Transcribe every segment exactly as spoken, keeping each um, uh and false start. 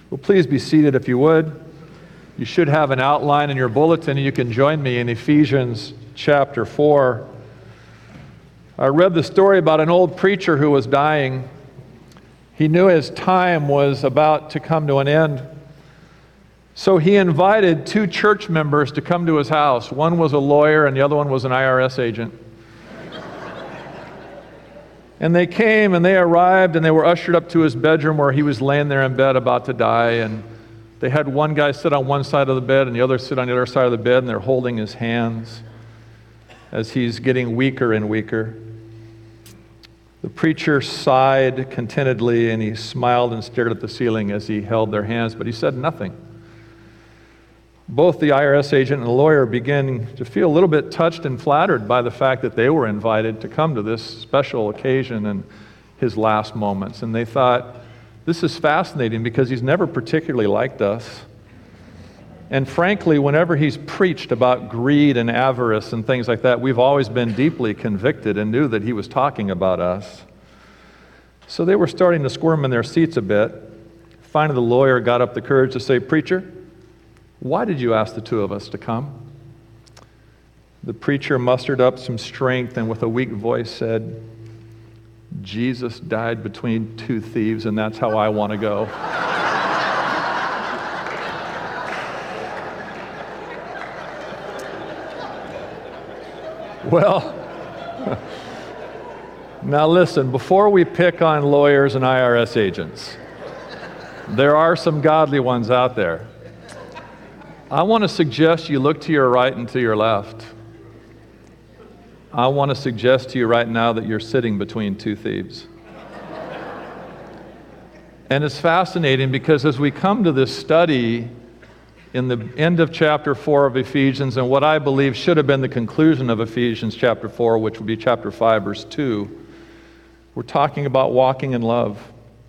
Well, please be seated if you would. You should have an outline in your bulletin, and you can join me in Ephesians chapter four. I read the story about an old preacher who was dying. He knew his time was about to come to an end. So he invited two church members to come to his house. One was a lawyer and the other one was an I R S agent. And they came and they arrived and they were ushered up to his bedroom where he was laying there in bed about to die. And they had one guy sit on one side of the bed and the other sit on the other side of the bed, and they're holding his hands as he's getting weaker and weaker. The preacher sighed contentedly and he smiled and stared at the ceiling as he held their hands, but he said nothing. Both the I R S agent and the lawyer began to feel a little bit touched and flattered by the fact that they were invited to come to this special occasion in his last moments. And they thought, this is fascinating because he's never particularly liked us. And frankly, whenever he's preached about greed and avarice and things like that, we've always been deeply convicted and knew that he was talking about us. So they were starting to squirm in their seats a bit. Finally, the lawyer got up the courage to say, "Preacher, why did you ask the two of us to come?" The preacher mustered up some strength and with a weak voice said, "Jesus died between two thieves, and that's how I want to go." Well, now listen, before we pick on lawyers and I R S agents, there are some godly ones out there. I want to suggest you look to your right and to your left. I want to suggest to you right now that you're sitting between two thieves. And it's fascinating because as we come to this study in the end of chapter four of Ephesians, and what I believe should have been the conclusion of Ephesians chapter four, which would be chapter five, verse two, we're talking about walking in love.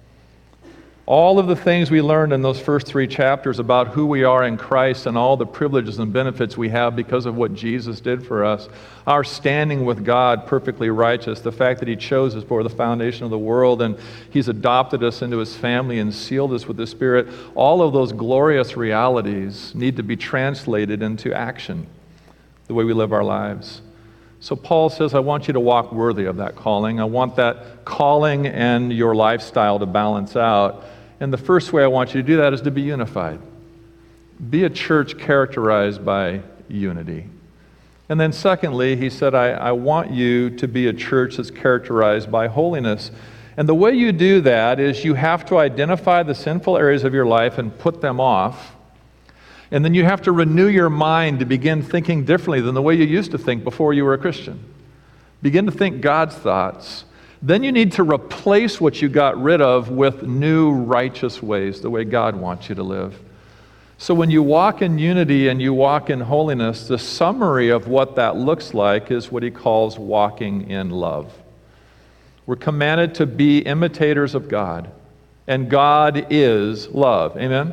All of the things we learned in those first three chapters about who we are in Christ and all the privileges and benefits we have because of what Jesus did for us, our standing with God perfectly righteous, the fact that He chose us before the foundation of the world and He's adopted us into His family and sealed us with the Spirit, all of those glorious realities need to be translated into action, the way we live our lives. So Paul says, I want you to walk worthy of that calling. I want that calling and your lifestyle to balance out. And the first way I want you to do that is to be unified. Be a church characterized by unity. And then secondly, he said, I, I want you to be a church that's characterized by holiness. And the way you do that is you have to identify the sinful areas of your life and put them off. And then you have to renew your mind to begin thinking differently than the way you used to think before you were a Christian. Begin to think God's thoughts. Then you need to replace what you got rid of with new righteous ways, the way God wants you to live. So when you walk in unity and you walk in holiness, the summary of what that looks like is what he calls walking in love. We're commanded to be imitators of God, and God is love. Amen?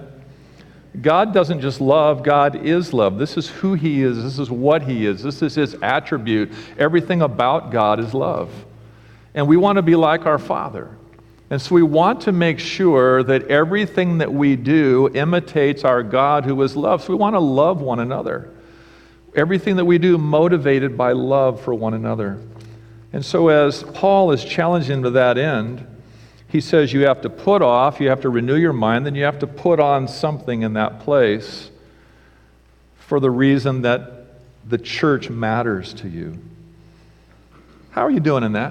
God doesn't just love, God is love. This is who He is. This is what He is. This is His attribute. Everything about God is love. And we want to be like our Father. And so we want to make sure that everything that we do imitates our God who is love. So we want to love one another. Everything that we do motivated by love for one another. And so as Paul is challenging to that end, he says you have to put off, you have to renew your mind, then you have to put on something in that place for the reason that the church matters to you. How are you doing in that?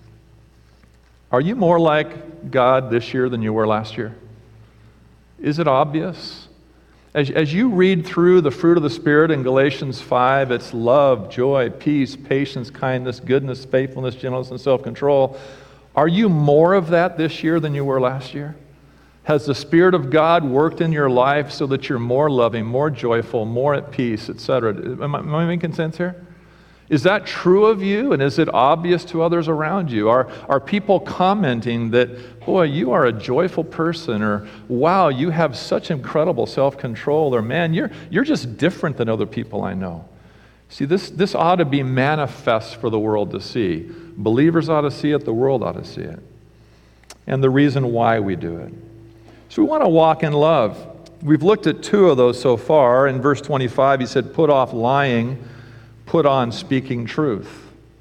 Are you more like God this year than you were last year? Is it obvious? As, as you read through the fruit of the Spirit in Galatians five, it's love, joy, peace, patience, kindness, goodness, faithfulness, gentleness, and self-control. Are you more of that this year than you were last year? Has the Spirit of God worked in your life so that you're more loving, more joyful, more at peace, et cetera? Am I, am I making sense here? Is that true of you, and is it obvious to others around you? Are, are people commenting that, boy, you are a joyful person, or wow, you have such incredible self-control, or man, you're, you're just different than other people I know? See, this, this ought to be manifest for the world to see. Believers ought to see it, the world ought to see it. And the reason why we do it. So we want to walk in love. We've looked at two of those so far. In verse twenty-five, he said, put off lying, put on speaking truth.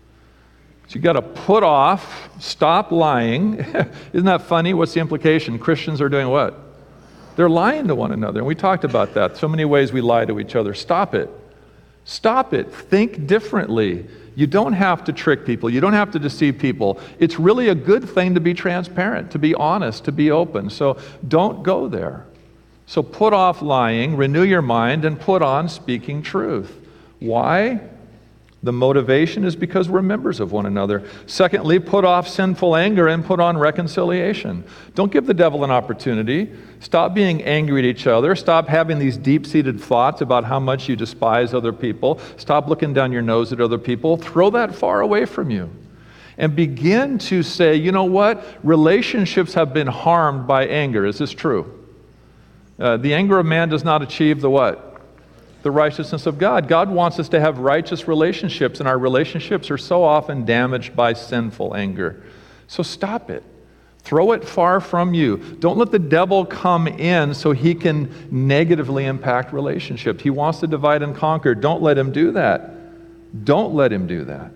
So you've got to put off, stop lying. Isn't that funny? What's the implication? Christians are doing what? They're lying to one another. And we talked about that. So many ways we lie to each other. Stop it. Stop it. Think differently. You don't have to trick people. You don't have to deceive people. It's really a good thing to be transparent, to be honest, to be open. So don't go there. So put off lying, renew your mind, and put on speaking truth. Why? The motivation is because we're members of one another. Secondly, put off sinful anger and put on reconciliation. Don't give the devil an opportunity. Stop being angry at each other. Stop having these deep-seated thoughts about how much you despise other people. Stop looking down your nose at other people. Throw that far away from you. And begin to say, you know what? Relationships have been harmed by anger. Is this true? Uh, the anger of man does not achieve the what? The righteousness of God. God wants us to have righteous relationships, and our relationships are so often damaged by sinful anger. So stop it. Throw it far from you. Don't let the devil come in so he can negatively impact relationships. He wants to divide and conquer. Don't let him do that. Don't let him do that.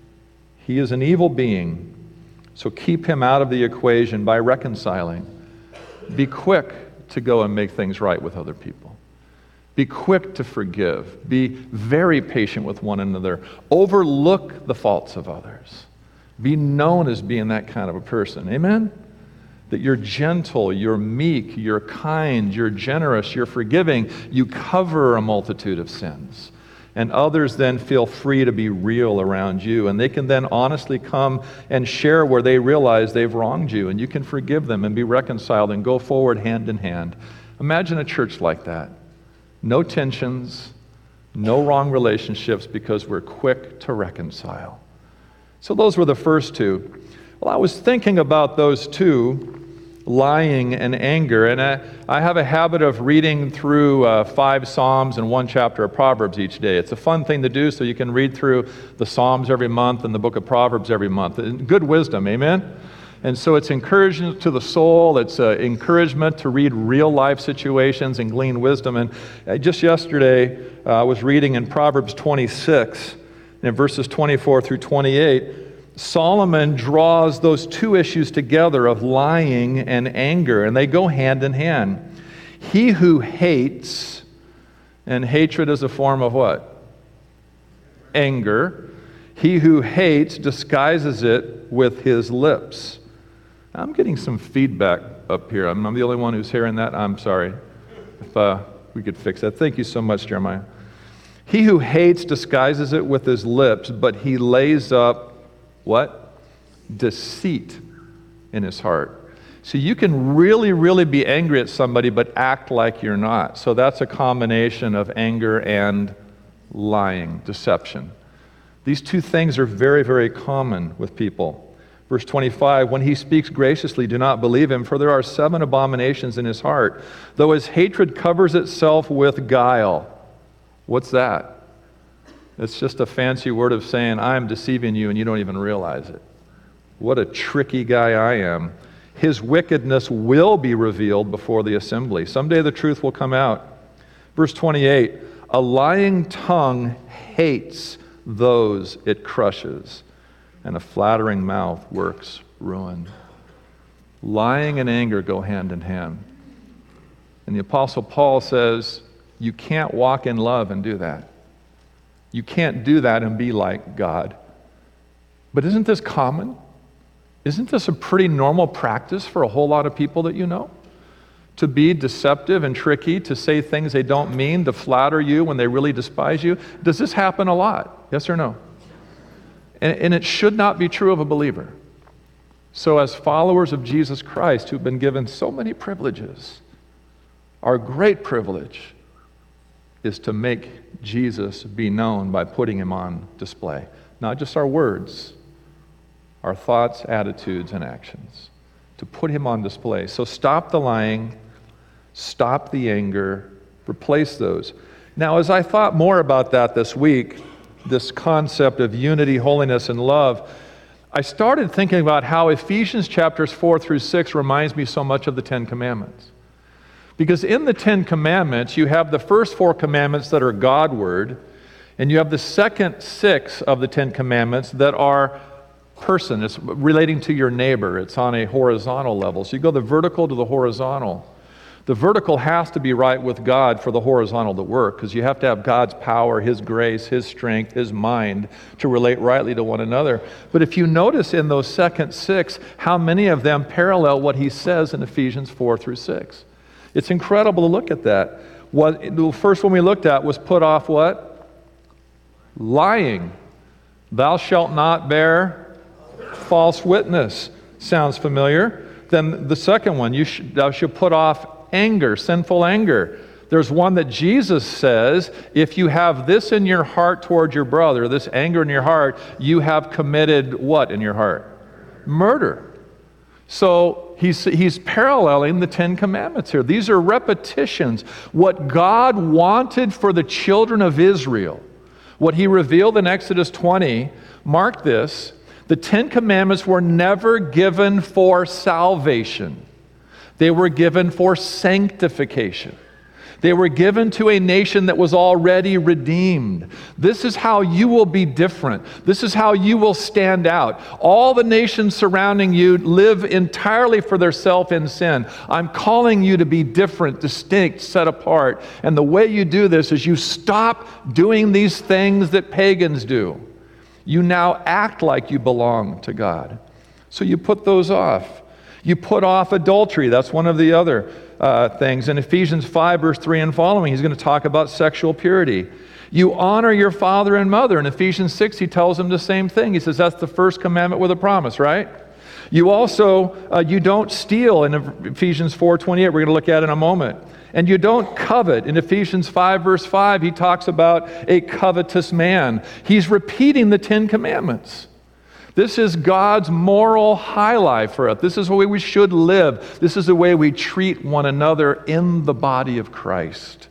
He is an evil being. So keep him out of the equation by reconciling. Be quick to go and make things right with other people. Be quick to forgive. Be very patient with one another. Overlook the faults of others. Be known as being that kind of a person. Amen? That you're gentle, you're meek, you're kind, you're generous, you're forgiving. You cover a multitude of sins. And others then feel free to be real around you. And they can then honestly come and share where they realize they've wronged you. And you can forgive them and be reconciled and go forward hand in hand. Imagine a church like that. No tensions, no wrong relationships because we're quick to reconcile. So those were the first two. Well, I was thinking about those two, lying and anger, and I, I have a habit of reading through uh, five Psalms and one chapter of Proverbs each day. It's a fun thing to do, so you can read through the Psalms every month and the book of Proverbs every month. Good wisdom, amen? And so it's encouragement to the soul. It's uh, encouragement to read real life situations and glean wisdom. And uh, just yesterday, uh, I was reading in Proverbs twenty-six, and in verses twenty-four through twenty-eight, Solomon draws those two issues together of lying and anger, and they go hand in hand. He who hates, and hatred is a form of what? Anger. He who hates disguises it with his lips. I'm getting some feedback up here. I'm, I'm the only one who's hearing that. I'm sorry. If uh, we could fix that. Thank you so much, Jeremiah. He who hates disguises it with his lips, but he lays up what? Deceit in his heart. So you can really, really be angry at somebody, but act like you're not. So that's a combination of anger and lying, deception. These two things are very, very common with people. Verse twenty-five, when he speaks graciously, do not believe him, for there are seven abominations in his heart, though his hatred covers itself with guile. What's that? It's just a fancy word of saying, I'm deceiving you and you don't even realize it. What a tricky guy I am. His wickedness will be revealed before the assembly. Someday the truth will come out. Verse twenty-eight, a lying tongue hates those it crushes, and a flattering mouth works ruin. Lying and anger go hand in hand. And the Apostle Paul says, you can't walk in love and do that. You can't do that and be like God. But isn't this common? Isn't this a pretty normal practice for a whole lot of people that you know? To be deceptive and tricky, to say things they don't mean, to flatter you when they really despise you. Does this happen a lot? Yes or no? And, and it should not be true of a believer. So as followers of Jesus Christ who've been given so many privileges, our great privilege is to make Jesus be known by putting him on display. Not just our words, our thoughts, attitudes, and actions. To put him on display. So stop the lying, stop the anger, replace those. Now, as I thought more about that this week, this concept of unity, holiness, and love, I started thinking about how Ephesians chapters four through six reminds me so much of the Ten Commandments. Because in the Ten Commandments, you have the first four commandments that are Godward, and you have the second six of the Ten Commandments that are person. It's relating to your neighbor. It's on a horizontal level. So you go the vertical to the horizontal. The vertical has to be right with God for the horizontal to work, because you have to have God's power, His grace, His strength, His mind to relate rightly to one another. But if you notice in those second six, how many of them parallel what he says in Ephesians four through six. It's incredible to look at that. What, the first one we looked at was put off what? Lying. Thou shalt not bear false witness. Sounds familiar. Then the second one, you sh- thou shalt put off anger, sinful anger. There's one that Jesus says, if you have this in your heart toward your brother, this anger in your heart, you have committed what in your heart? Murder. So he's, he's paralleling the Ten Commandments here. These are repetitions. What God wanted for the children of Israel, what he revealed in Exodus twenty, mark this, the Ten Commandments were never given for salvation. They were given for sanctification. They were given to a nation that was already redeemed. This is how you will be different. This is how you will stand out. All the nations surrounding you live entirely for their self in sin. I'm calling you to be different, distinct, set apart. And the way you do this is you stop doing these things that pagans do. You now act like you belong to God. So you put those off. You put off adultery. That's one of the other uh, things. In Ephesians five, verse three and following, he's going to talk about sexual purity. You honor your father and mother. In Ephesians six, he tells them the same thing. He says that's the first commandment with a promise, right? You also, uh, you don't steal in Ephesians four twenty-eight. We're going to look at it in a moment. And you don't covet. In Ephesians five, verse five, he talks about a covetous man. He's repeating the Ten Commandments. This is God's moral highlight for us. This is the way we should live. This is the way we treat one another in the body of Christ.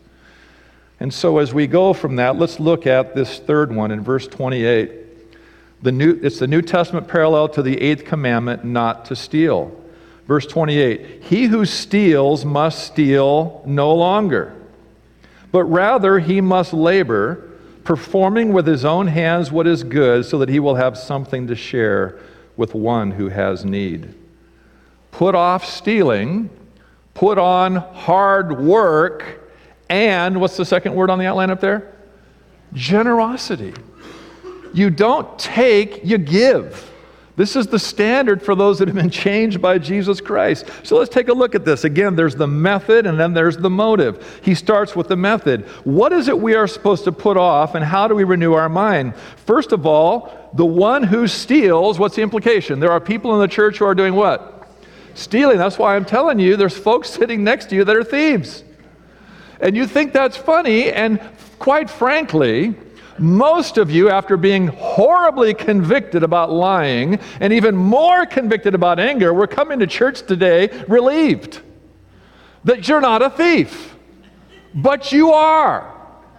And so as we go from that, let's look at this third one in verse twenty-eight. The new, it's the New Testament parallel to the eighth commandment, not to steal. Verse twenty-eight, he who steals must steal no longer, but rather he must labor, performing with his own hands what is good, so that he will have something to share with one who has need. Put off stealing, put on hard work, and what's the second word on the outline up there? Generosity. You don't take, you give. This is the standard for those that have been changed by Jesus Christ. So let's take a look at this. Again, there's the method and then there's the motive. He starts with the method. What is it we are supposed to put off and how do we renew our mind? First of all, the one who steals, what's the implication? There are people in the church who are doing what? Stealing. That's why I'm telling you, there's folks sitting next to you that are thieves. And you think that's funny, and quite frankly, most of you, after being horribly convicted about lying and even more convicted about anger, we're coming to church today relieved that you're not a thief, but you are.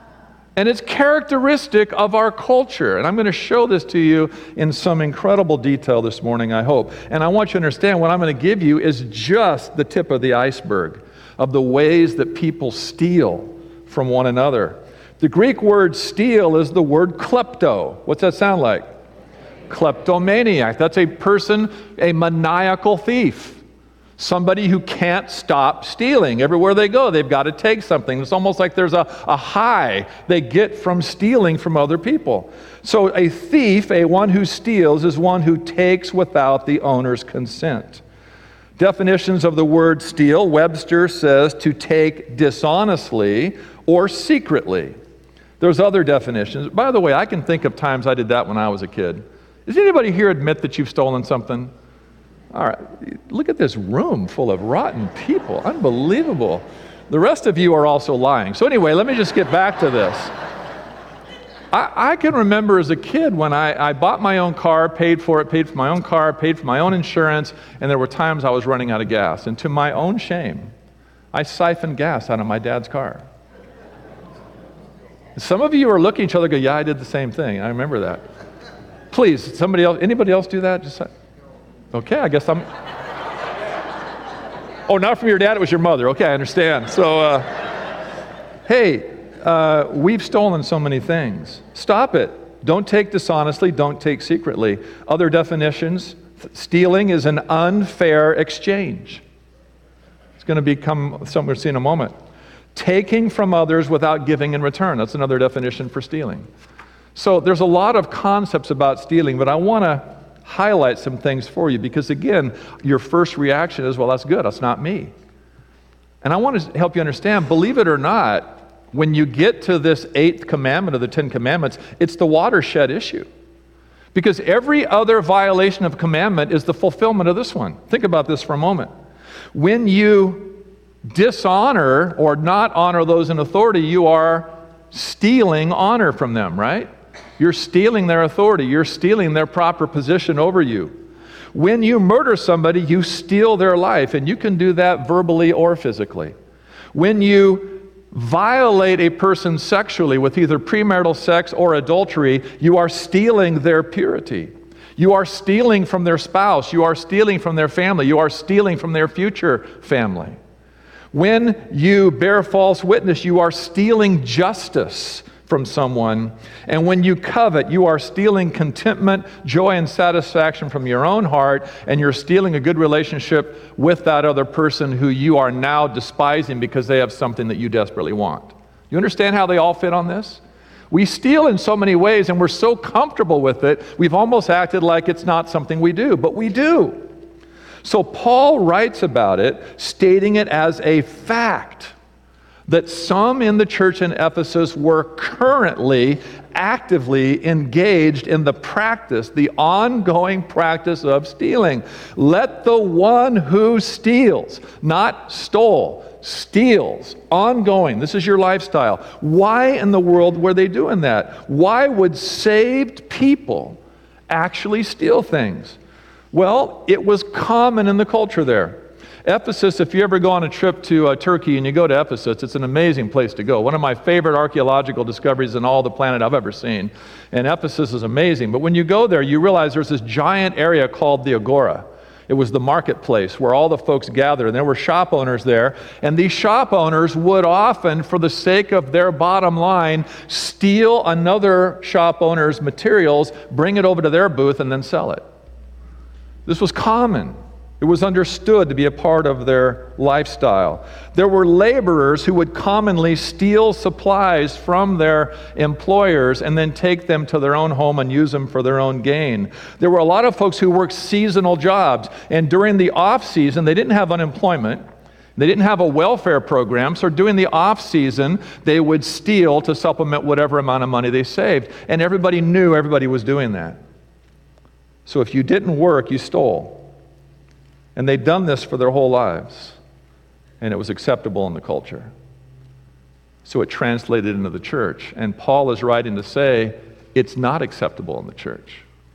And it's characteristic of our culture. And I'm going to show this to you in some incredible detail this morning, I hope. And I want you to understand what I'm going to give you is just the tip of the iceberg of the ways that people steal from one another. The Greek word steal is the word klepto. What's that sound like? Kleptomaniac. That's a person, a maniacal thief. Somebody who can't stop stealing. Everywhere they go, they've got to take something. It's almost like there's a, a high they get from stealing from other people. So a thief, a one who steals, is one who takes without the owner's consent. Definitions of the word steal, Webster says to take dishonestly or secretly. There's other definitions. By the way, I can think of times I did that when I was a kid. Does anybody here admit that you've stolen something? All right, look at this room full of rotten people. Unbelievable. The rest of you are also lying. So anyway, let me just get back to this. I, I can remember as a kid when I, I bought my own car, paid for it, paid for my own car, paid for my own insurance, and there were times I was running out of gas. And to my own shame, I siphoned gas out of my dad's car. Some of you are looking at each other and go, yeah, I did the same thing. I remember that. Please, somebody else, anybody else do that? Just okay, I guess I'm... Oh, not from your dad, it was your mother. Okay, I understand. So, uh, hey, uh, we've stolen so many things. Stop it. Don't take dishonestly, don't take secretly. Other definitions, stealing is an unfair exchange. It's going to become something we'll see in a moment. Taking from others without giving in return. That's another definition for stealing. So there's a lot of concepts about stealing, but I want to highlight some things for you because, again, your first reaction is, well, that's good. That's not me. And I want to help you understand, believe it or not, when you get to this eighth commandment of the Ten Commandments, it's the watershed issue. Because every other violation of commandment is the fulfillment of this one. Think about this for a moment. When you dishonor or not honor those in authority, you are stealing honor from them, right? You're stealing their authority. You're stealing their proper position over you. When you murder somebody, you steal their life, and you can do that verbally or physically. When you violate a person sexually with either premarital sex or adultery, you are stealing their purity. You are stealing from their spouse. You are stealing from their family. You are stealing from their future family. When you bear false witness, you are stealing justice from someone. And when you covet, you are stealing contentment, joy, and satisfaction from your own heart, and you're stealing a good relationship with that other person who you are now despising because they have something that you desperately want. You understand how they all fit on this? We steal in so many ways, and we're so comfortable with it, we've almost acted like it's not something we do, but we do. So Paul writes about it, stating it as a fact that some in the church in Ephesus were currently actively engaged in the practice, the ongoing practice of stealing. Let the one who steals, not stole, steals, ongoing. This is your lifestyle. Why in the world were they doing that? Why would saved people actually steal things? Well, it was common in the culture there. Ephesus, if you ever go on a trip to uh, Turkey and you go to Ephesus, it's an amazing place to go. One of my favorite archaeological discoveries in all the planet I've ever seen. And Ephesus is amazing. But when you go there, you realize there's this giant area called the Agora. It was the marketplace where all the folks gathered, and there were shop owners there. And these shop owners would often, for the sake of their bottom line, steal another shop owner's materials, bring it over to their booth, and then sell it. This was common. It was understood to be a part of their lifestyle. There were laborers who would commonly steal supplies from their employers and then take them to their own home and use them for their own gain. There were a lot of folks who worked seasonal jobs, and during the off season, they didn't have unemployment. They didn't have a welfare program, so during the off season, they would steal to supplement whatever amount of money they saved. And everybody knew everybody was doing that. So if you didn't work, you stole. And they'd done this for their whole lives, and it was acceptable in the culture. So it translated into the church, and Paul is writing to say it's not acceptable in the church.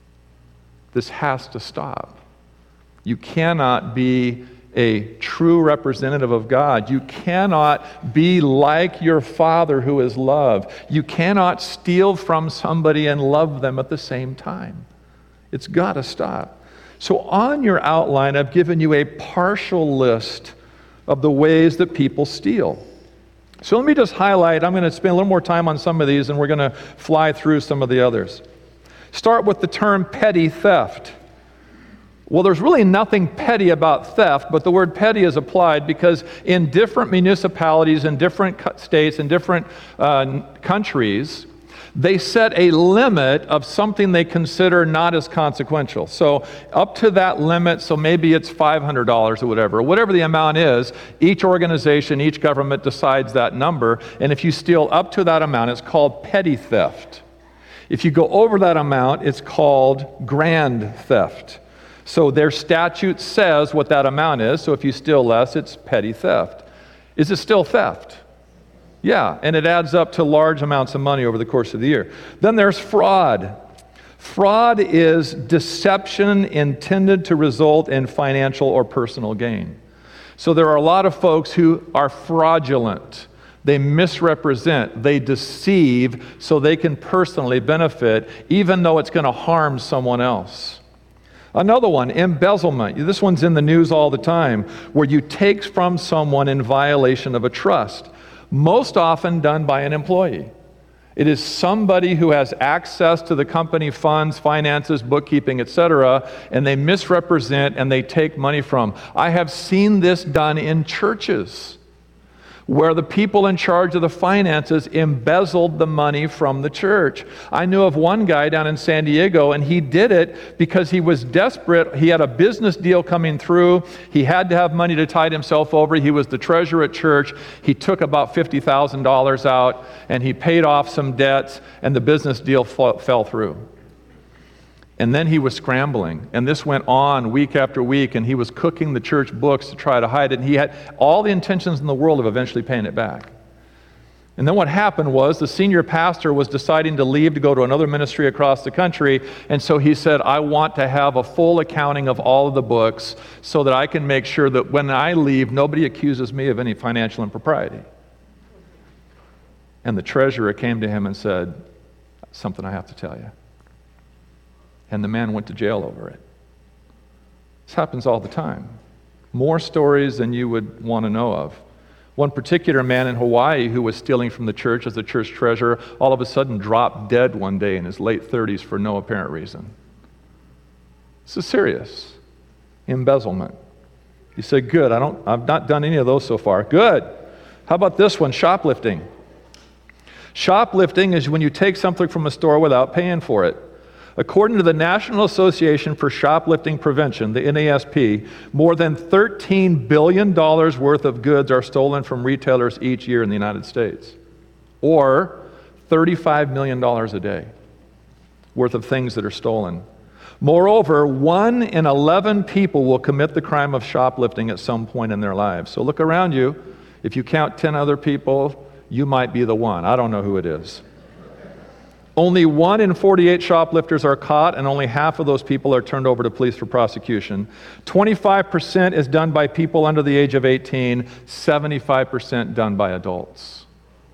This has to stop. You cannot be a true representative of God. You cannot be like your Father who is love. You cannot steal from somebody and love them at the same time. It's got to stop. So on your outline, I've given you a partial list of the ways that people steal. So let me just highlight, I'm going to spend a little more time on some of these, and we're going to fly through some of the others. Start with the term petty theft. Well, there's really nothing petty about theft, but the word petty is applied because in different municipalities, in different states, in different uh, countries, they set a limit of something they consider not as consequential. So up to that limit, so maybe it's five hundred dollars or whatever, whatever the amount is, each organization, each government decides that number, and if you steal up to that amount, it's called petty theft. If you go over that amount, it's called grand theft. So their statute says what that amount is, so if you steal less, it's petty theft. Is it still theft? Yeah, and it adds up to large amounts of money over the course of the year. Then there's fraud. Fraud is deception intended to result in financial or personal gain. So there are a lot of folks who are fraudulent. They misrepresent, they deceive so they can personally benefit, even though it's going to harm someone else. Another one, embezzlement. This one's in the news all the time, where you take from someone in violation of a trust, most often done by an employee. It is somebody who has access to the company funds, finances, bookkeeping, et cetera, and they misrepresent and they take money from. I have seen this done in churches, where the people in charge of the finances embezzled the money from the church. I knew of one guy down in San Diego, and he did it because he was desperate. He had a business deal coming through. He had to have money to tide himself over. He was the treasurer at church. He took about fifty thousand dollars out, and he paid off some debts, and the business deal f- fell through. And then he was scrambling, and this went on week after week, and he was cooking the church books to try to hide it, and he had all the intentions in the world of eventually paying it back. And then what happened was the senior pastor was deciding to leave to go to another ministry across the country, and so he said, I want to have a full accounting of all of the books so that I can make sure that when I leave, nobody accuses me of any financial impropriety. And the treasurer came to him and said, something I have to tell you. And the man went to jail over it. This happens all the time. More stories than you would want to know of. One particular man in Hawaii who was stealing from the church as the church treasurer, all of a sudden dropped dead one day in his late thirties for no apparent reason. This is serious. Embezzlement. You say, good, I don't, I've not done any of those so far. Good. How about this one, shoplifting? Shoplifting is when you take something from a store without paying for it. According to the National Association for Shoplifting Prevention, the N A S P, more than thirteen billion dollars worth of goods are stolen from retailers each year in the United States, or thirty-five million dollars a day worth of things that are stolen. Moreover, one in eleven people will commit the crime of shoplifting at some point in their lives. So look around you. If you count ten other people, you might be the one. I don't know who it is. Only one in forty-eight shoplifters are caught, and only half of those people are turned over to police for prosecution. twenty-five percent is done by people under the age of eighteen, seventy-five percent done by adults.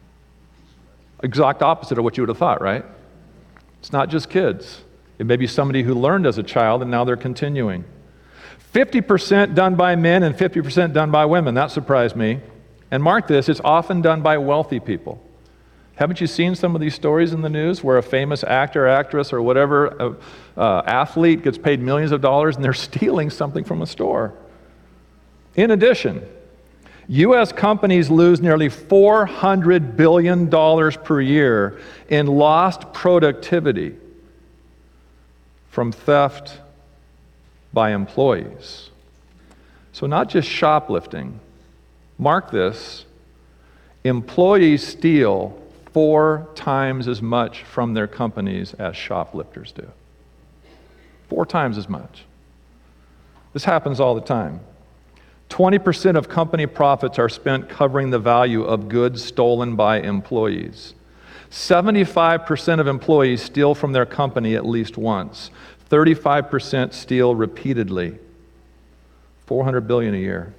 Exact opposite of what you would have thought, right? It's not just kids. It may be somebody who learned as a child and now they're continuing. fifty percent done by men and fifty percent done by women. That surprised me. And mark this, it's often done by wealthy people. Haven't you seen some of these stories in the news where a famous actor, actress, or whatever uh, uh, athlete gets paid millions of dollars and they're stealing something from a store? In addition, U S companies lose nearly four hundred billion dollars per year in lost productivity from theft by employees. So not just shoplifting. Mark this, employees steal four times as much from their companies as shoplifters do. Four times as much. This happens all the time. twenty percent of company profits are spent covering the value of goods stolen by employees. seventy-five percent of employees steal from their company at least once. thirty-five percent steal repeatedly. four hundred billion dollars a year.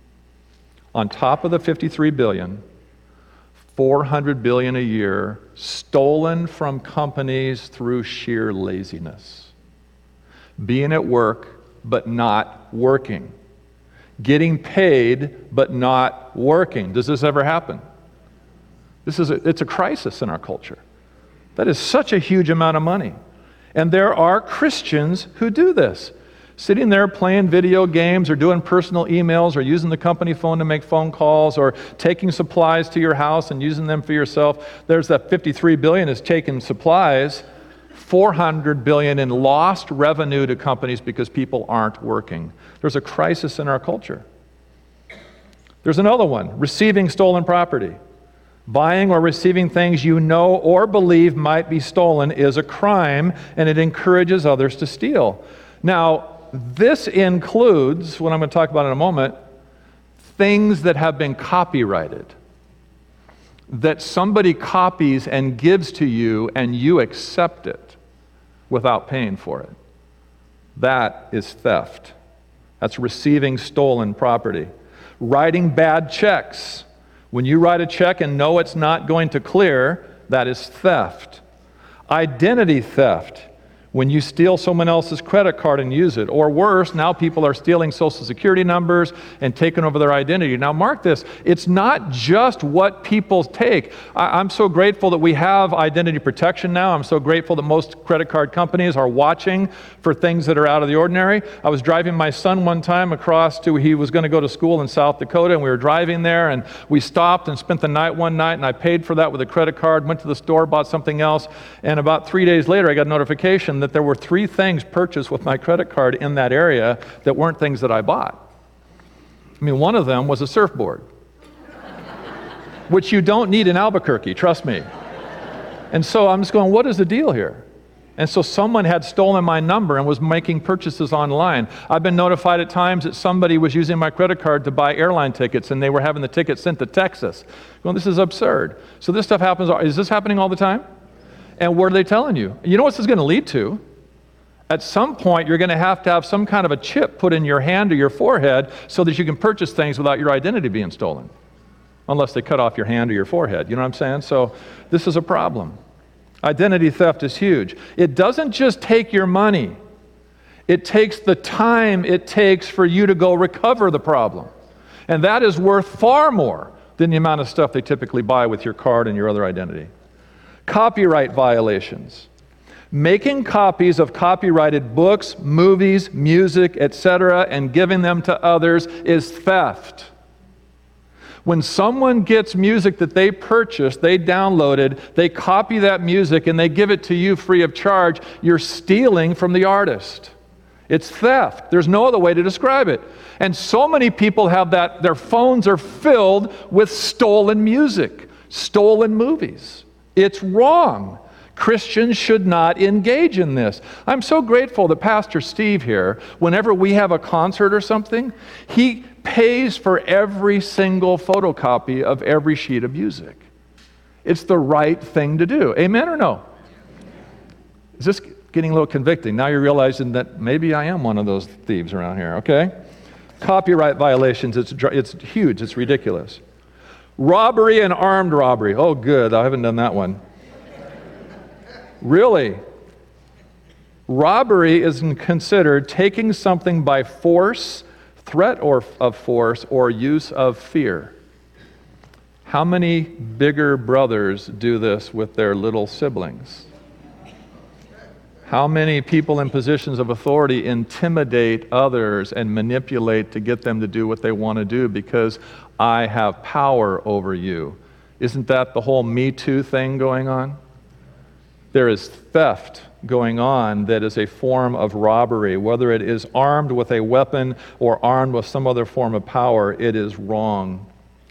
On top of the fifty-three billion dollars, four hundred billion dollars a year stolen from companies through sheer laziness. Being at work, but not working. Getting paid, but not working. Does this ever happen? This is a, it's a crisis in our culture. That is such a huge amount of money. And there are Christians who do this. Sitting there playing video games or doing personal emails or using the company phone to make phone calls or taking supplies to your house and using them for yourself. There's that fifty-three billion dollars is taking supplies, four hundred billion dollars in lost revenue to companies because people aren't working. There's a crisis in our culture. There's another one, receiving stolen property. Buying or receiving things you know or believe might be stolen is a crime, and it encourages others to steal. Now, this includes, what I'm going to talk about in a moment, things that have been copyrighted, that somebody copies and gives to you and you accept it without paying for it. That is theft. That's receiving stolen property. Writing bad checks. When you write a check and know it's not going to clear, that is theft. Identity theft. When you steal someone else's credit card and use it, or worse, now people are stealing social security numbers and taking over their identity. Now mark this, it's not just what people take. I, I'm so grateful that we have identity protection now. I'm so grateful that most credit card companies are watching for things that are out of the ordinary. I was driving my son one time across to, he was going to go to school in South Dakota, and we were driving there, and we stopped and spent the night one night, and I paid for that with a credit card, went to the store, bought something else, and about three days later I got a notification that there were three things purchased with my credit card in that area that weren't things that I bought. I mean, one of them was a surfboard, which you don't need in Albuquerque, trust me. And so I'm just going, what is the deal here? And so someone had stolen my number and was making purchases online. I've been notified at times that somebody was using my credit card to buy airline tickets, and they were having the tickets sent to Texas. Well, this is absurd. So this stuff happens. Is this happening all the time? And what are they telling you? You know what this is going to lead to? At some point, you're going to have to have some kind of a chip put in your hand or your forehead so that you can purchase things without your identity being stolen. Unless they cut off your hand or your forehead. You know what I'm saying? So this is a problem. Identity theft is huge. It doesn't just take your money. It takes the time it takes for you to go recover the problem. And that is worth far more than the amount of stuff they typically buy with your card and your other identity. Copyright violations. Making copies of copyrighted books, movies, music, et cetera, and giving them to others is theft. When someone gets music that they purchased, they downloaded, they copy that music, and they give it to you free of charge, you're stealing from the artist. It's theft. There's no other way to describe it. And so many people have that, their phones are filled with stolen music, stolen movies. It's wrong. Christians should not engage in this. I'm so grateful that Pastor Steve here, whenever we have a concert or something, he pays for every single photocopy of every sheet of music. It's the right thing to do. Amen or no? Is this getting a little convicting? Now you're realizing that maybe I am one of those thieves around here, okay? Copyright violations, it's, it's huge, it's ridiculous. Robbery and armed robbery. Oh, good, I haven't done that one. Really? Robbery is considered taking something by force, threat or of force, or use of fear. How many bigger brothers do this with their little siblings? How many people in positions of authority intimidate others and manipulate to get them to do what they want to do because I have power over you? Isn't that the whole Me Too thing going on? There is theft going on that is a form of robbery. Whether it is armed with a weapon or armed with some other form of power, it is wrong.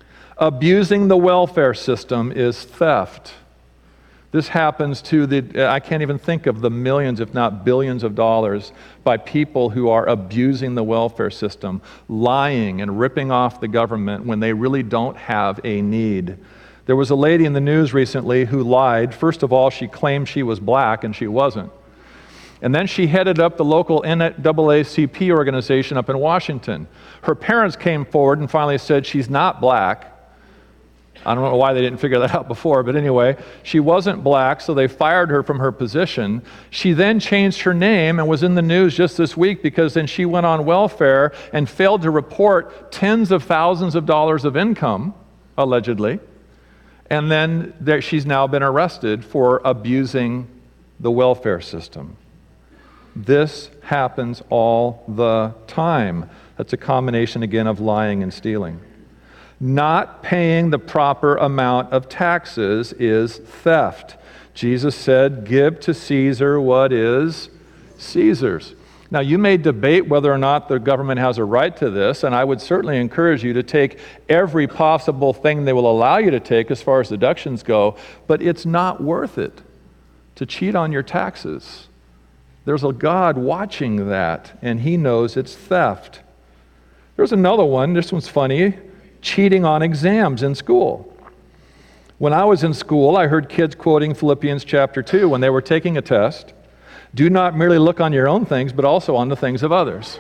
Abusing the welfare system is theft. This happens to the, I can't even think of the millions, if not billions of dollars by people who are abusing the welfare system, lying and ripping off the government when they really don't have a need. There was a lady in the news recently who lied. First of all, she claimed she was black, and she wasn't. And then she headed up the local N double A C P organization up in Washington. Her parents came forward and finally said she's not black. I don't know why they didn't figure that out before, but anyway, she wasn't black, so they fired her from her position. She then changed her name and was in the news just this week because then she went on welfare and failed to report tens of thousands of dollars of income, allegedly. And then there, she's now been arrested for abusing the welfare system. This happens all the time. That's a combination, again, of lying and stealing. Not paying the proper amount of taxes is theft. Jesus said, give to Caesar what is Caesar's. Now, you may debate whether or not the government has a right to this, and I would certainly encourage you to take every possible thing they will allow you to take as far as deductions go, but it's not worth it to cheat on your taxes. There's a God watching that, and He knows it's theft. There's another one, this one's funny, cheating on exams in school. When I was in school, I heard kids quoting Philippians chapter two when they were taking a test. Do not merely look on your own things, but also on the things of others.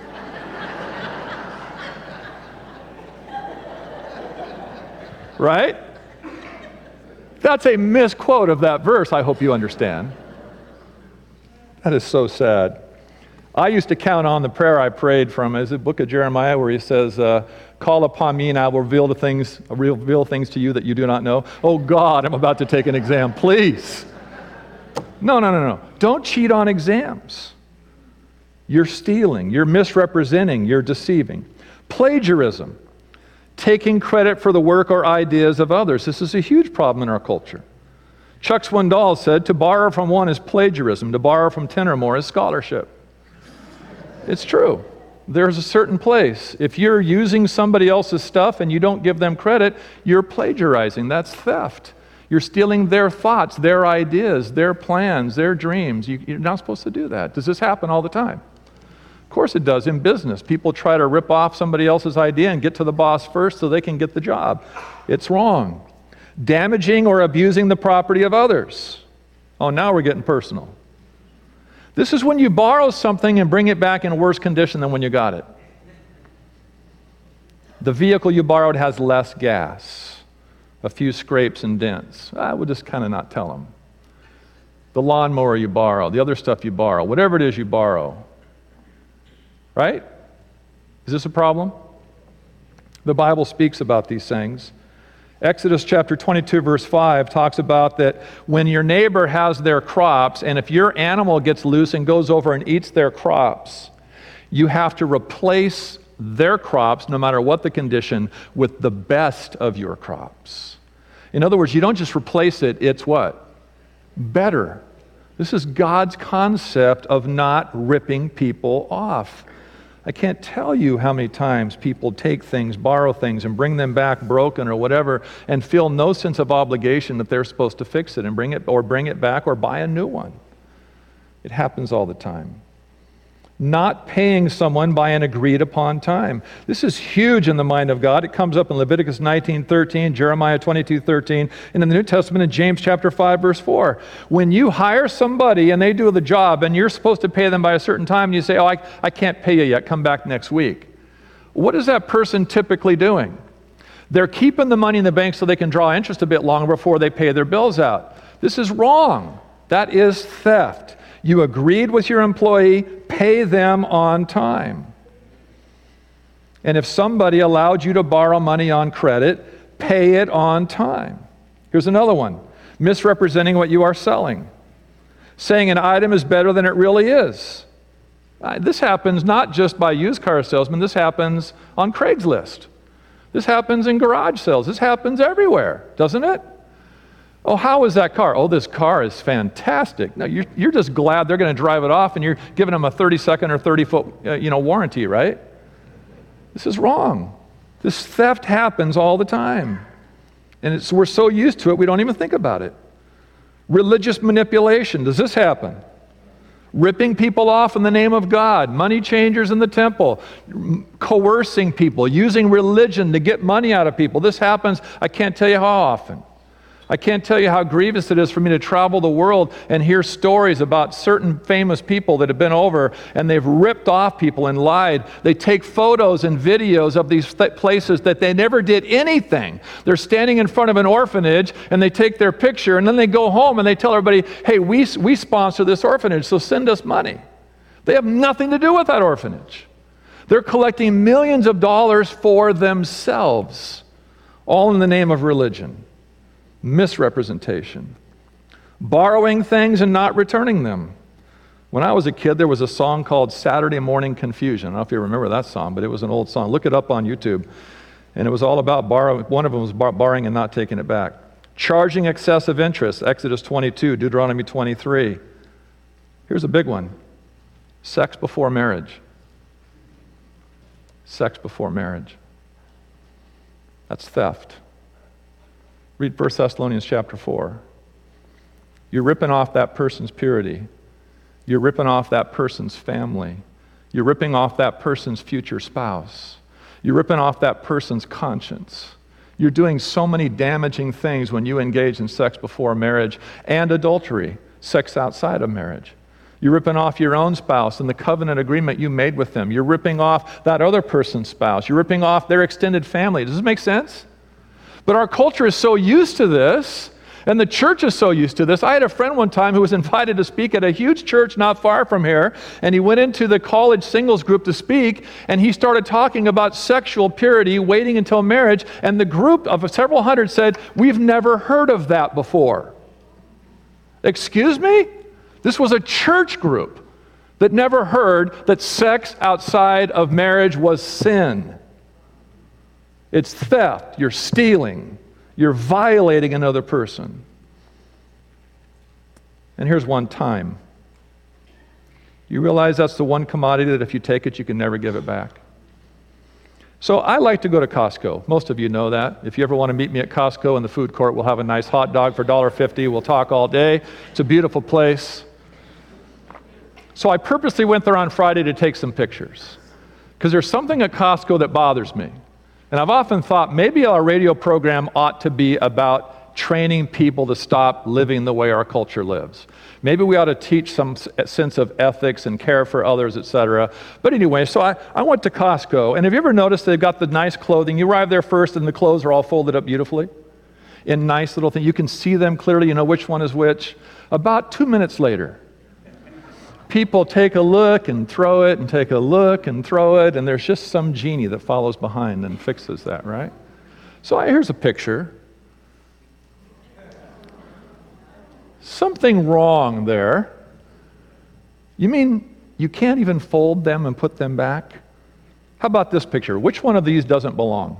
Right? That's a misquote of that verse, I hope you understand. That is so sad. I used to count on the prayer I prayed from, is the book of Jeremiah, where he says, uh, call upon me and I will reveal the things, reveal things to you that you do not know. Oh God, I'm about to take an exam, please. No, no, no, no. Don't cheat on exams. You're stealing, you're misrepresenting, you're deceiving. Plagiarism, taking credit for the work or ideas of others. This is a huge problem in our culture. Chuck Swindoll said, to borrow from one is plagiarism, to borrow from ten or more is scholarship. It's true. There's a certain place. If you're using somebody else's stuff and you don't give them credit, you're plagiarizing. That's theft. You're stealing their thoughts, their ideas, their plans, their dreams. You, you're not supposed to do that. Does this happen all the time? Of course it does. In business, people try to rip off somebody else's idea and get to the boss first so they can get the job. It's wrong. Damaging or abusing the property of others. Oh, now we're getting personal. This is when you borrow something and bring it back in worse condition than when you got it. The vehicle you borrowed has less gas, a few scrapes and dents. I would just kind of not tell them. The lawnmower you borrow, the other stuff you borrow, whatever it is you borrow. Right? Is this a problem? The Bible speaks about these things. Exodus chapter twenty-two, verse five talks about that when your neighbor has their crops, and if your animal gets loose and goes over and eats their crops, you have to replace their crops, no matter what the condition, with the best of your crops. In other words, you don't just replace it, it's what? Better. This is God's concept of not ripping people off. I can't tell you how many times people take things, borrow things, and bring them back broken or whatever, and feel no sense of obligation that they're supposed to fix it and bring it, or bring it back, or buy a new one. It happens all the time. Not paying someone by an agreed upon time. This is huge in the mind of God. It comes up in Leviticus nineteen thirteen, Jeremiah twenty-two thirteen, and in the New Testament in James chapter five, verse four. When you hire somebody and they do the job and you're supposed to pay them by a certain time, and you say, oh, I, I can't pay you yet, come back next week. What is that person typically doing? They're keeping the money in the bank so they can draw interest a bit longer before they pay their bills out. This is wrong. That is theft. You agreed with your employee, pay them on time. And if somebody allowed you to borrow money on credit, pay it on time. Here's another one. Misrepresenting what you are selling. Saying an item is better than it really is. Uh, this happens not just by used car salesmen. This happens on Craigslist. This happens in garage sales. This happens everywhere, doesn't it? Oh, how is that car? Oh, this car is fantastic. No, you're, you're just glad they're going to drive it off, and you're giving them a thirty-second or thirty-foot uh, you know, warranty, right? This is wrong. This theft happens all the time. And it's, we're so used to it, we don't even think about it. Religious manipulation. Does this happen? Ripping people off in the name of God. Money changers in the temple. Coercing people. Using religion to get money out of people. This happens, I can't tell you how often. I can't tell you how grievous it is for me to travel the world and hear stories about certain famous people that have been over and they've ripped off people and lied. They take photos and videos of these th- places that they never did anything. They're standing in front of an orphanage and they take their picture and then they go home and they tell everybody, hey, we, we sponsor this orphanage, so send us money. They have nothing to do with that orphanage. They're collecting millions of dollars for themselves, all in the name of religion. Misrepresentation. Borrowing things and not returning them. When I was a kid, there was a song called Saturday Morning Confusion. I don't know if you remember that song, but it was an old song. Look it up on YouTube. And it was all about borrowing. One of them was bar- borrowing and not taking it back. Charging excessive interest. Exodus twenty-two, Deuteronomy twenty-three. Here's a big one. Sex before marriage. Sex before marriage. That's theft. Read First Thessalonians chapter four. You're ripping off that person's purity. You're ripping off that person's family. You're ripping off that person's future spouse. You're ripping off that person's conscience. You're doing so many damaging things when you engage in sex before marriage and adultery, sex outside of marriage. You're ripping off your own spouse and the covenant agreement you made with them. You're ripping off that other person's spouse. You're ripping off their extended family. Does this make sense? But our culture is so used to this, And the church is so used to this. I had a friend one time who was invited to speak at a huge church not far from here, and he went into the college singles group to speak, and he started talking about sexual purity, waiting until marriage, and the group of several hundred said, "We've never heard of that before." Excuse me? This was a church group that never heard that sex outside of marriage was sin. It's theft. You're stealing. You're violating another person. And here's one: time. You realize that's the one commodity that if you take it, you can never give it back. So I like to go to Costco. Most of you know that. If you ever want to meet me at Costco in the food court, we'll have a nice hot dog for one dollar fifty. We'll talk all day. It's a beautiful place. So I purposely went there on Friday to take some pictures, because there's something at Costco that bothers me. And I've often thought maybe our radio program ought to be about training people to stop living the way our culture lives. Maybe we ought to teach some sense of ethics and care for others, et cetera. But anyway, so I, I went to Costco. And have you ever noticed they've got the nice clothing? You arrive there first and the clothes are all folded up beautifully in nice little things. You can see them clearly. You know which one is which. About two minutes later, people take a look and throw it and take a look and throw it, and there's just some genie that follows behind and fixes that, right? So here's a picture. Something wrong there. You mean you can't even fold them and put them back? How about this picture? Which one of these doesn't belong?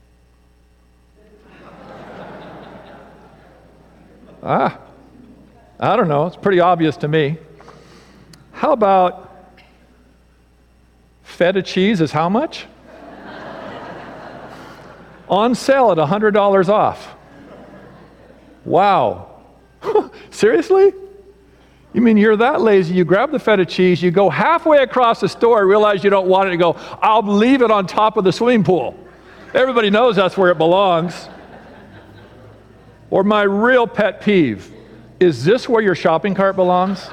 Ah, I don't know. It's pretty obvious to me. How about feta cheese is how much? On sale at one hundred dollars off. Wow. Seriously? You mean you're that lazy, you grab the feta cheese, you go halfway across the store, realize you don't want it, and go, "I'll leave it on top of the swimming pool." Everybody knows that's where it belongs. Or my real pet peeve, is this where your shopping cart belongs?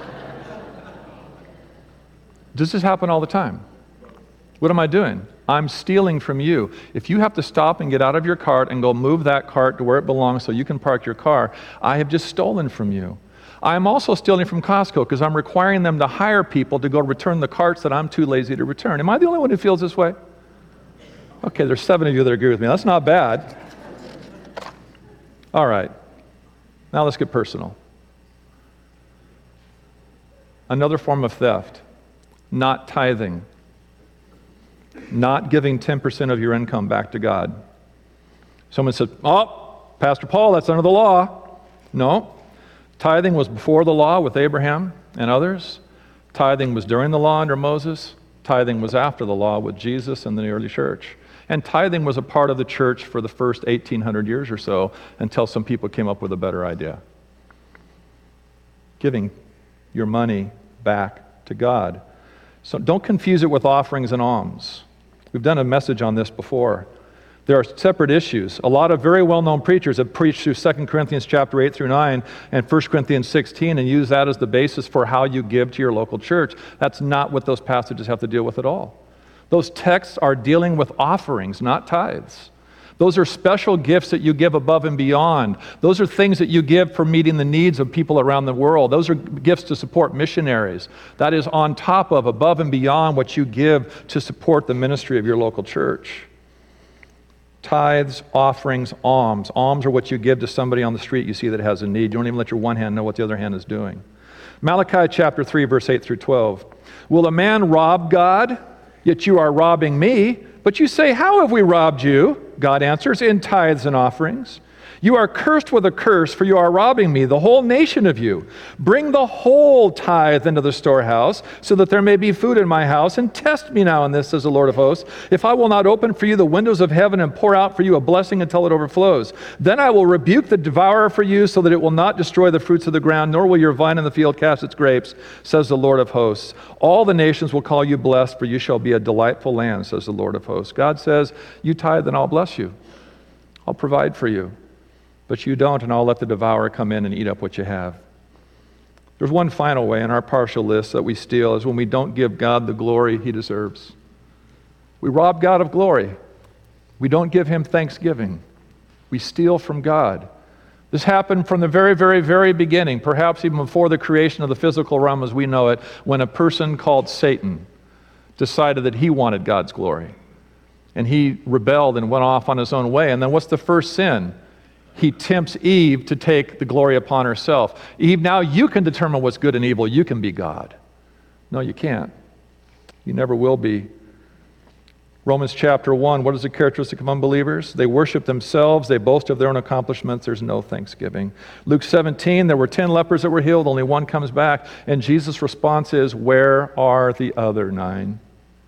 Does this happen all the time? What am I doing? I'm stealing from you. If you have to stop and get out of your cart and go move that cart to where it belongs so you can park your car, I have just stolen from you. I am also stealing from Costco because I'm requiring them to hire people to go return the carts that I'm too lazy to return. Am I the only one who feels this way? Okay, there's seven of you that agree with me. That's not bad. All right. Now let's get personal. Another form of theft. Not tithing. Not giving ten percent of your income back to God. Someone said, "Oh, Pastor Paul, that's under the law." No. Tithing was before the law with Abraham and others. Tithing was during the law under Moses. Tithing was after the law with Jesus and the early church. And tithing was a part of the church for the first eighteen hundred years or so, until some people came up with a better idea. Giving your money back to God. So don't confuse it with offerings and alms. We've done a message on this before. There are separate issues. A lot of very well-known preachers have preached through Second Corinthians chapter eight through nine and First Corinthians sixteen and use that as the basis for how you give to your local church. That's not what those passages have to deal with at all. Those texts are dealing with offerings, not tithes. Those are special gifts that you give above and beyond. Those are things that you give for meeting the needs of people around the world. Those are gifts to support missionaries. That is on top of, above and beyond what you give to support the ministry of your local church. Tithes, offerings, alms. Alms are what you give to somebody on the street you see that has a need. You don't even let your one hand know what the other hand is doing. Malachi chapter three, verse eight through twelve. Will a man rob God? Yet you are robbing me. But you say, how have we robbed you? God answers, in tithes and offerings. You are cursed with a curse, for you are robbing me, the whole nation of you. Bring the whole tithe into the storehouse, so that there may be food in my house, and test me now in this, says the Lord of hosts, if I will not open for you the windows of heaven and pour out for you a blessing until it overflows. Then I will rebuke the devourer for you, so that it will not destroy the fruits of the ground, nor will your vine in the field cast its grapes, says the Lord of hosts. All the nations will call you blessed, for you shall be a delightful land, says the Lord of hosts. God says, you tithe and I'll bless you. I'll provide for you. But you don't, and I'll let the devourer come in and eat up what you have. There's one final way in our partial list that we steal, is when we don't give God the glory he deserves. We rob God of glory. We don't give him thanksgiving. We steal from God. This happened from the very, very, very beginning, perhaps even before the creation of the physical realm as we know it, when a person called Satan decided that he wanted God's glory. And he rebelled and went off on his own way. And then what's the first sin? He tempts Eve to take the glory upon herself. Eve, now you can determine what's good and evil. You can be God. No, you can't. You never will be. Romans chapter one, what is the characteristic of unbelievers? They worship themselves. They boast of their own accomplishments. There's no thanksgiving. Luke seventeen, there were ten lepers that were healed. Only one comes back. And Jesus' response is, where are the other nine?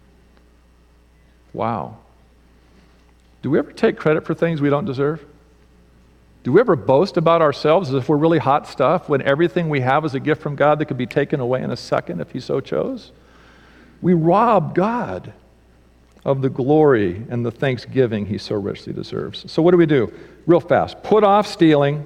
Wow. Do we ever take credit for things we don't deserve? Do we ever boast about ourselves as if we're really hot stuff when everything we have is a gift from God that could be taken away in a second if He so chose? We rob God of the glory and the thanksgiving He so richly deserves. So what do we do? Real fast. Put off stealing.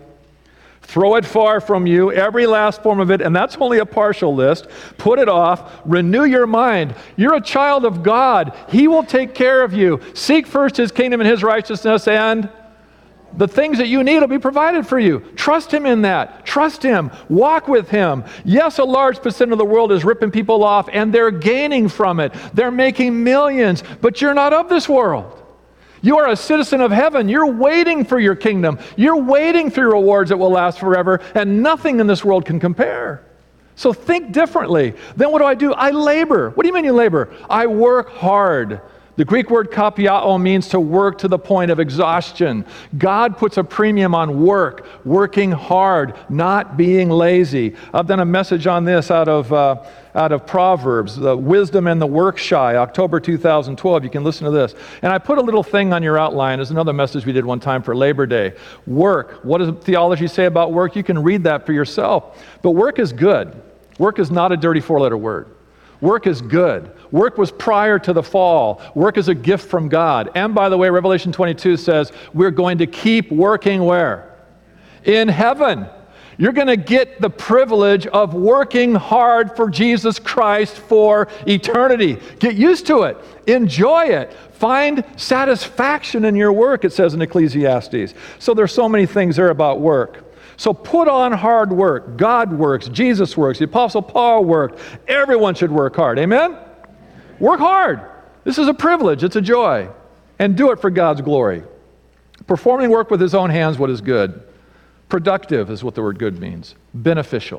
Throw it far from you, every last form of it, and that's only a partial list. Put it off. Renew your mind. You're a child of God. He will take care of you. Seek first His kingdom and His righteousness, and the things that you need will be provided for you. Trust Him in that. Trust Him. Walk with Him. Yes, a large percent of the world is ripping people off, and they're gaining from it. They're making millions, but you're not of this world. You are a citizen of heaven. You're waiting for your kingdom. You're waiting for your rewards that will last forever, and nothing in this world can compare. So think differently. Then what do I do? I labor. What do you mean you labor? I work hard. The Greek word kapiao means to work to the point of exhaustion. God puts a premium on work, working hard, not being lazy. I've done a message on this out of uh, out of Proverbs, the wisdom and the work shy, October two thousand twelve. You can listen to this. And I put a little thing on your outline. There's another message we did one time for Labor Day. Work. What does theology say about work? You can read that for yourself. But work is good. Work is not a dirty four-letter word. Work is good. Work was prior to the fall. Work is a gift from God. And by the way, Revelation twenty-two says we're going to keep working where? In heaven. You're going to get the privilege of working hard for Jesus Christ for eternity. Get used to it. Enjoy it. Find satisfaction in your work, it says in Ecclesiastes. So there's so many things there about work. So put on hard work. God works. Jesus works. The Apostle Paul worked. Everyone should work hard. Amen? Work hard. This is a privilege. It's a joy. And do it for God's glory. Performing work with his own hands, what is good? Productive is what the word good means. Beneficial.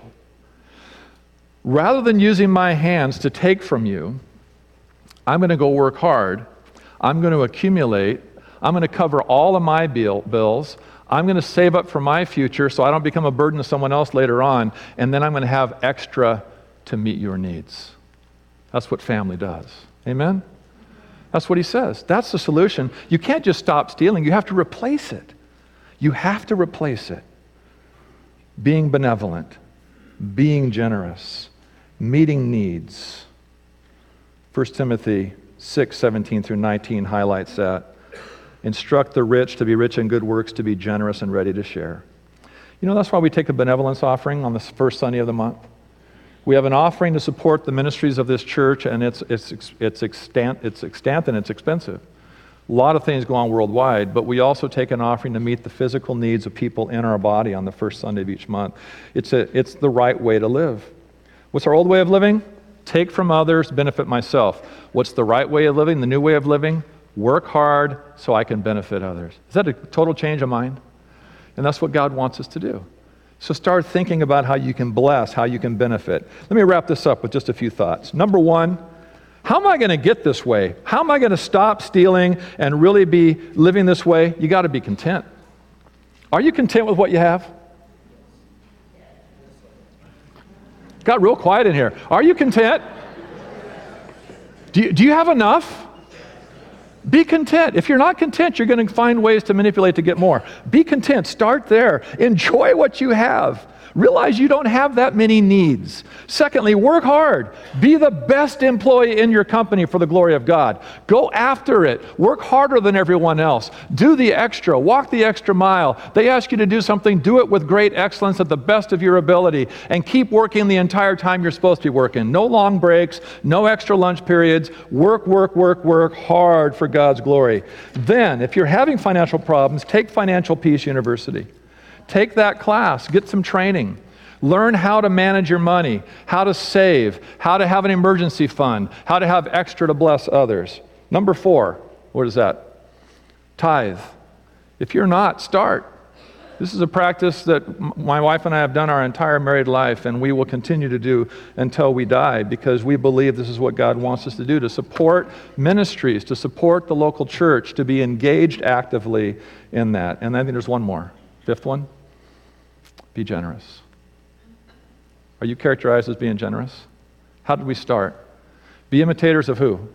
Rather than using my hands to take from you, I'm going to go work hard. I'm going to accumulate. I'm going to cover all of my bill, bills. I'm going to save up for my future so I don't become a burden to someone else later on, and then I'm going to have extra to meet your needs. That's what family does. Amen? That's what he says. That's the solution. You can't just stop stealing. You have to replace it. You have to replace it. Being benevolent, being generous, meeting needs. First Timothy six, seventeen through nineteen highlights that. Instruct the rich to be rich in good works, to be generous and ready to share. You know, that's why we take a benevolence offering on the first Sunday of the month. We have an offering to support the ministries of this church, and it's it's it's extant, it's extant and it's expensive. A lot of things go on worldwide, but we also take an offering to meet the physical needs of people in our body on the first Sunday of each month. It's a, it's the right way to live. What's our old way of living? Take from others, benefit myself. What's the right way of living, the new way of living? Work hard so I can benefit others. Is that a total change of mind? And that's what God wants us to do. So start thinking about how you can bless, how you can benefit. Let me wrap this up with just a few thoughts. Number one, how am I going to get this way? How am I going to stop stealing and really be living this way? You got to be content. Are you content with what you have? Got real quiet in here. Are you content? Do you, do you have enough? Be content. If you're not content, you're going to find ways to manipulate to get more. Be content. Start there. Enjoy what you have. Realize you don't have that many needs. Secondly, work hard. Be the best employee in your company for the glory of God. Go after it. Work harder than everyone else. Do the extra. Walk the extra mile. They ask you to do something, do it with great excellence at the best of your ability, and keep working the entire time you're supposed to be working. No long breaks, no extra lunch periods. Work, work, work, work hard for God's glory. Then, if you're having financial problems, take Financial Peace University. take that class, get some training. Learn how to manage your money, how to save, how to have an emergency fund, how to have extra to bless others. Number four, what is that? Tithe. If you're not, start. This is a practice that my wife and I have done our entire married life, and we will continue to do until we die, because we believe this is what God wants us to do, to support ministries, to support the local church, to be engaged actively in that. And I think there's one more. Fifth one, be generous. Are you characterized as being generous? How did we start? Be imitators of who?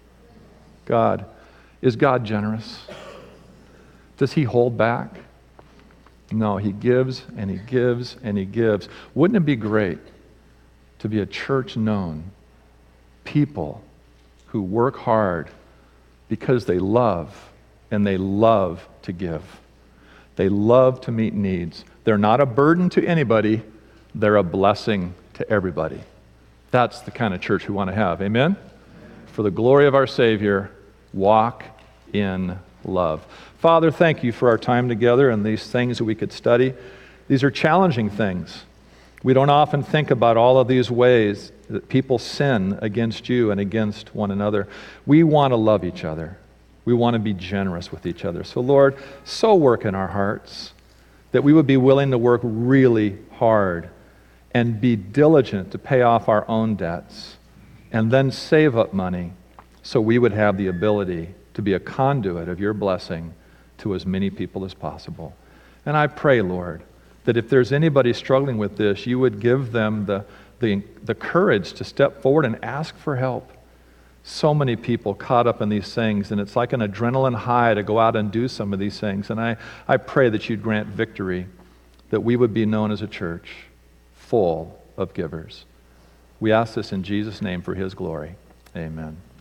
God. Is God generous? Does he hold back? No, he gives and he gives and he gives. Wouldn't it be great to be a church known, people who work hard because they love and they love to give. They love to meet needs. They're not a burden to anybody. They're a blessing to everybody. That's the kind of church we want to have. Amen? For the glory of our Savior, walk in love. Father, thank you for our time together and these things that we could study. These are challenging things. We don't often think about all of these ways that people sin against you and against one another. We want to love each other. We want to be generous with each other. So Lord, so work in our hearts that we would be willing to work really hard and be diligent to pay off our own debts and then save up money so we would have the ability to be a conduit of your blessing to as many people as possible. And I pray, Lord, that if there's anybody struggling with this, you would give them the, the, the courage to step forward and ask for help. So many people caught up in these things, and it's like an adrenaline high to go out and do some of these things. And I, I pray that you'd grant victory, that we would be known as a church full of givers. We ask this in Jesus' name for his glory. Amen.